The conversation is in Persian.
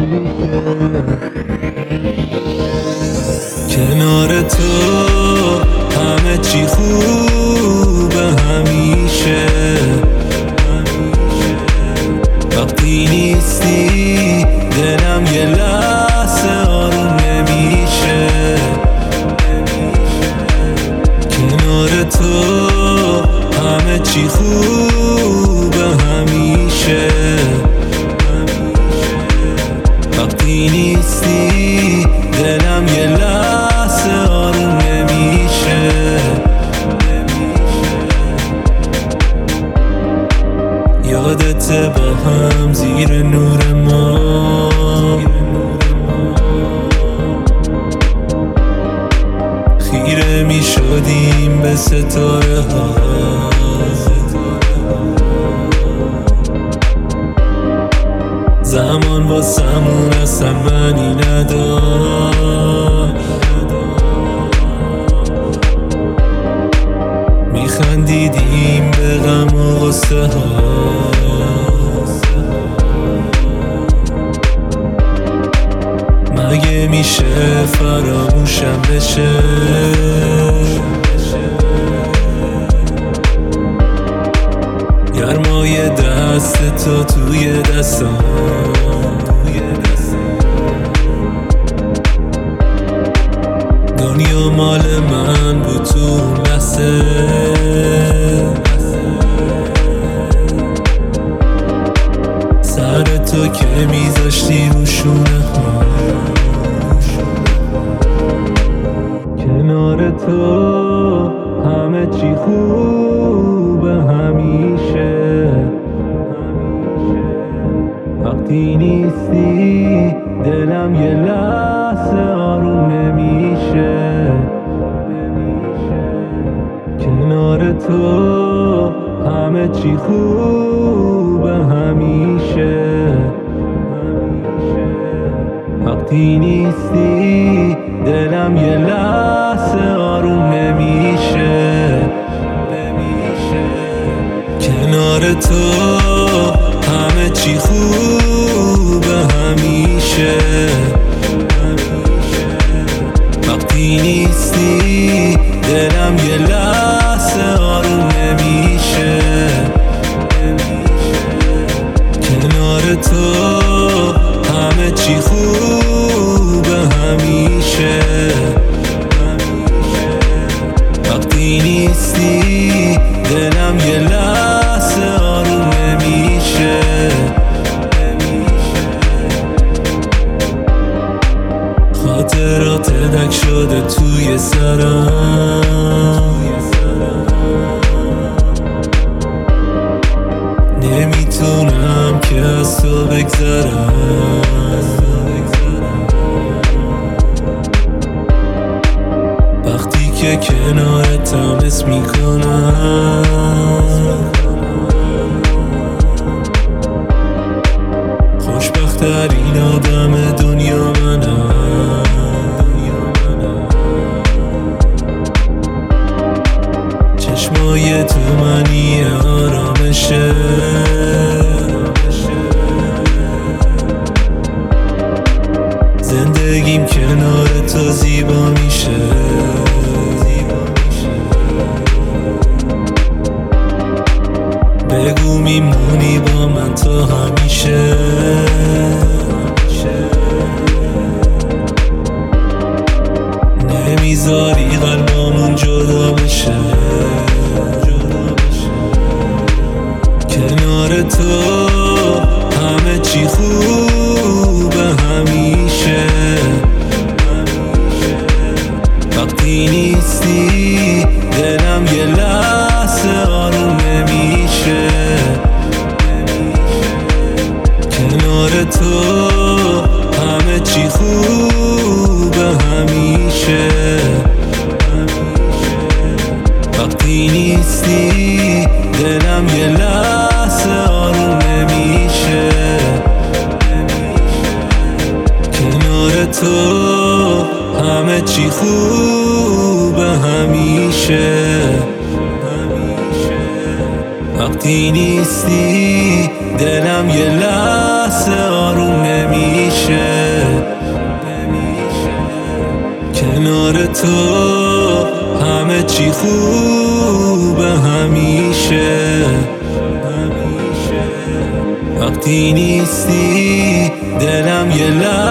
کنار تو همه چی خوبه همیشه. وقتی نیستی دلم یه لحظه آروم نمیشه. کنار تو همه چی خوبه همیشه. وقتی نیستی دلم یه لحظه آروم نمیشه. یادت با هم زیر نور ما خیره می شدیم به ستاره ها. زمان واسمون اصلا معنی نداشت. میخندیدیم به غم و غصه ها. مگه میشه فراموشم بشه؟ گرمای دست تو توی دستم، دنیا مال من بود تو اون لحظه. سر تو که میذاشتی رو شونه ها. کنار تو همه چی خوبه همیشه. وقتی نیستی دلم یه لحظه آروم نمیشه. کنار تو همه چی خوبه همیشه. وقتی نیستی دلم یه لحظه آروم نمیشه. کنار تو همه چی خوبه همیشه. وقتی نیستی دلم یه لحظه آروم نمیشه. کنار تو همه چی خوبه همیشه. وقتی نیستی دلم یه لحظه آروم نمیشه. خاطرات دک شده توی سرم. نمیتونم که از تو بگذرم. وقتی که کنارتم حس میکنم خوشبخت‌ترین آدم دنیا منم. چشمای تو منی آرامشه. زندگیم کنار تو زیبا میشه. بگو میمونی با من تا همیشه. نمیذاری قلبمون جدا بشه. کنار تو همه چی خوبه همیشه. وقتی نیستی دلم یه لحظه آروم نمیشه. کنار تو همه چی خوبه همیشه. وقتی نیستی دلم یه لحظه آروم نمیشه. کنار تو همه چی خوبه همیشه. وقتی نیستی دلم یه لحظه آروم نمیشه. تو همه چی خوبه همیشه. وقتی نیستی دلم یه